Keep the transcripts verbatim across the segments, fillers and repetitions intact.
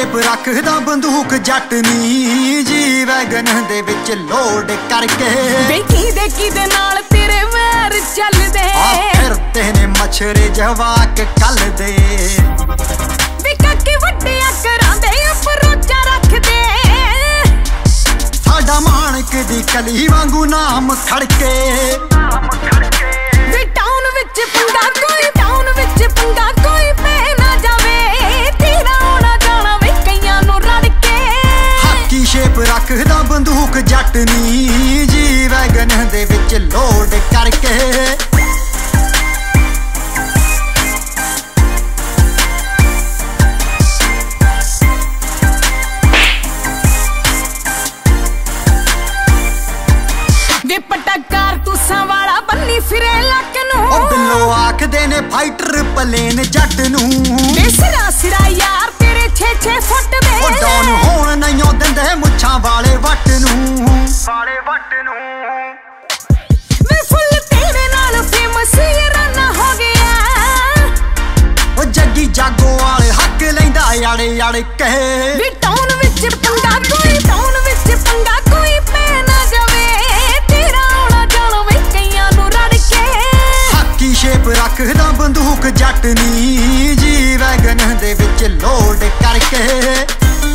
Shape ਰੱਖਦਾ ਬੰਦੂਕ ਜੱਟ ਨੀ ਜੀ ਵੈਗਨ ਦੇ ਵਿੱਚ ਲੋਡ ਕਰਕੇ। ਵੇਖੀ ਦੇ ਕਿਦੇ ਨਾਲ ਤੇਰੇ ਵੈਰ ਚੱਲਦੇ ਆ ਫਿਰਦੇ ਨੇ ਮਛਰੇ ਜਵਾਕ ਕੱਲਦੇ ਵੇ ਕਾਕੇ ਵੱਡਿਆ ਕਰਾਂਦੇ ਅਪਰੋਚਾ ਰੱਖਦੇ ਸਾਡਾ ਮਾਣਕ ਦੀ ਕਲੀ ਵਾਂਗੂ ਨਾਮ ਖੜਕੇ। ਵੇ ਟਾਊਨ ਵਿੱਚ ਪੰਗਾ ਕੋਈ ਟਾਊਨ ਵਿੱਚ ਪੰਗਾ ਕੋਈ ਪੈ ਨਾ ਜਾਵੇ ਤੇਰਾ ਆਉਣਾ ਜਾਣਾ ਵੇ ਕਈਆਂ ਨੂੰ ਰੜ ਕੇ। ਹਾਕੀ ਸ਼ੇਪ ਰੱਖਦਾ ਬੰਦੂਕ ਜੱਟ ਨੀ ਜੀ ਵੈਗਨ ਦੇ ਵਿੱਚ ਲੋਡ ਕਰਕੇ। ਵੇ ਪੱਟਾ ਕਾਰਤੂਸਾਂ ਵਾਲਾ ਬੰਨੀ ਫਿਰੇ ਲੱਕ ਨੂੰ ਉਹ ਬਿੱਲੋ ਆਖਦੇ ਨੇ ਫਾਈਟਰ ਪਲੇਨ ਜੱਟ ਨੂੰ। ਵੇ ਸਿਰਾ ਸਿਰਾ ਯਾਰ ਤੇਰੇ ਛੇ ਛੇ ਫੁੱਟ ਦੇ ਉਹ ਡਾਊਨ ਹੋਣ ਨਹੀਂ ਦਿੰਦੇ ਮੁੱਛਾਂ ਵਾਲੇ ਵੱਟ ਨੂੰ ਵਾਲੇ ਵੱਟ ਨੂੰ। ਵੇ ਫੁੱਲ ਤੇਰੇ ਨਾਲ ਫੇਮਸ ਰਾਨਾ ਹੋ ਗਿਆ ਉਹ ਜੱਗੀ ਜਾਗੋ ਵਾਲੇ ਹੱਕ ਲੈਂਦਾ ਆੜੇ ਆੜੇ ਕਹੇ। ਵੇ ਟਾਊਨ ਵਿੱਚ ਪੰਗਾ ਕੋਈ ਟਾਊਨ ਵਿੱਚ ਪੰਗਾ ਕੋਈ ਪੈ ਨਾ ਜਾਵੇ ਤੇਰਾ ਆਉਣਾ ਜਾਣਾ ਵੇ ਕਈਆਂ ਨੂੰ ਰੜ ਕੇ। ਹਾਕੀ ਸ਼ੇਪ ਰੱਖਦਾ ਬੰਦੂਕ ਜੱਟ ਨੀ ਜੀ ਵੈਗਨ ਦੇ ਵਿੱਚ ਲੋਡ ਕਰਕੇ।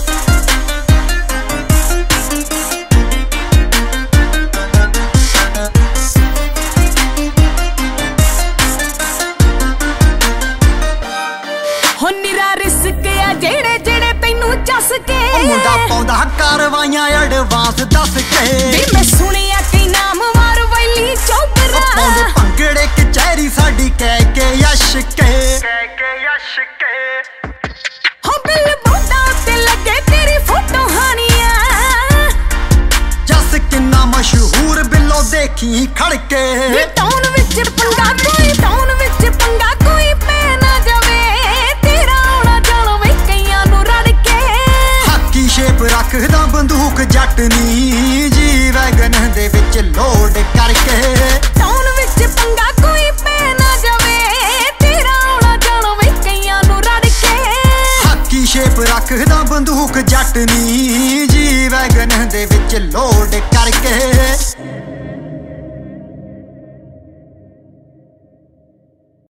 ਹੋ ਨਿਰਾ ਰਿਸਕ ਆ ਜਿਹੜੇ ਜਿਹੜੇ ਤੈਨੂੰ ਚੱਸ ਕੇ। ਉਹ ਮੁੰਡਾ ਪਾਉਂਦਾ ਕਾਰਵਾਈਆਂ ਐਡਵਾਂਸ ਦੱਸ ਕੇ। ਵੇ ਮੈਂ ਸੁਣਿਆ ਕਈ ਨਾਮ ਮਾਰ ਵੈਲੀ ਚੋਬਰਾ ਪਾਉਂਦੇ ਭੰਗੜੇ ਕਚਹਿਰੀ ਸਾਡੀ ਕਹਿ ਕੇ ਯਸ਼ ਕੇ ਕਹਿ ਕੇ ਯਸ਼ ਕੇ। ਹੋ ਬਿੱਲ ਬੋਟਾਂ ਉੱਤੇ ਲੱਗੇ ਤੇਰੀ ਫੋਟੋ ਹਾਨੀਆਂ ਜੱਸ ਕਿੰਨਾ ਮਸ਼ਹੂਰ ਬਿੱਲੋ ਦੇਖੀ ਖੜਕੇ। ਵੇ ਟਾਊਨ ਵਿੱਚ ਪੰਗਾ ਕੋਈ ਟਾਊਨ ਵਿੱਚ ਪੰਗਾ ਕੋਈ ਪੈ ਨਾ ਜਾਵੇ ਤੇਰਾ ਆਉਣਾ ਜਾਣਾ ਵੇ ਕਈਆਂ ਨੂੰ ਰੜ ਕੇ। ਹਾਕੀ ਸ਼ੇਪ ਰੱਖਦਾ ਬੰਦੂਕ ਜੱਟ ਨੀ ਜੀ ਵੈਗਨ ਦੇ ਵਿੱਚ ਲੋਡ ਕਰਕੇ। ਟਾਊਨ ਵਿੱਚ ਪੰਗਾ ਕੋਈ ਪੈ ਨਾ ਜਾਵੇ ਤੇਰਾ ਆਉਣਾ ਜਾਣਾ ਵੇ ਕਈਆਂ ਨੂੰ ਰੜ ਕੇ। ਹਾਕੀ ਸ਼ੇਪ ਰੱਖਦਾ ਬੰਦੂਕ ਜੱਟ ਨੀ ਜੀ ਵੈਗਨ ਦੇ ਵਿੱਚ ਲੋਡ ਕਰਕੇ।